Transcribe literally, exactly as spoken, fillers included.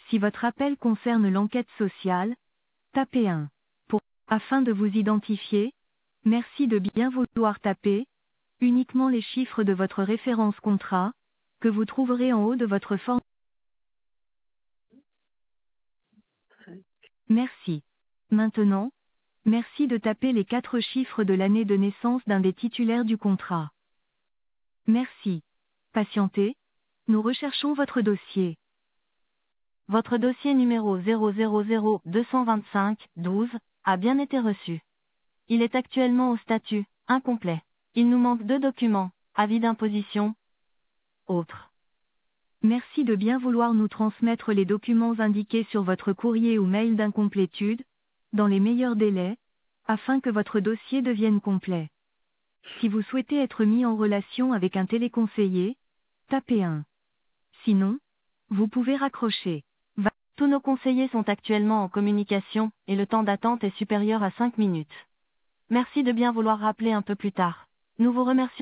Si votre appel concerne l'enquête sociale, tapez un. Pour, afin de vous identifier, merci de bien vouloir taper uniquement les chiffres de votre référence contrat, que vous trouverez en haut de votre forme. Merci. Maintenant, merci de taper les quatre chiffres de l'année de naissance d'un des titulaires du contrat. Merci. Patientez, nous recherchons votre dossier. Votre dossier numéro zéro zéro zéro deux cent vingt-cinq douze a bien été reçu. Il est actuellement au statut incomplet. Il nous manque deux documents, avis d'imposition, autres. Merci de bien vouloir nous transmettre les documents indiqués sur votre courrier ou mail d'incomplétude, dans les meilleurs délais, afin que votre dossier devienne complet. Si vous souhaitez être mis en relation avec un téléconseiller, tapez un. Sinon, vous pouvez raccrocher. Va- Tous nos conseillers sont actuellement en communication, et le temps d'attente est supérieur à cinq minutes. Merci de bien vouloir rappeler un peu plus tard. Nous vous remercions.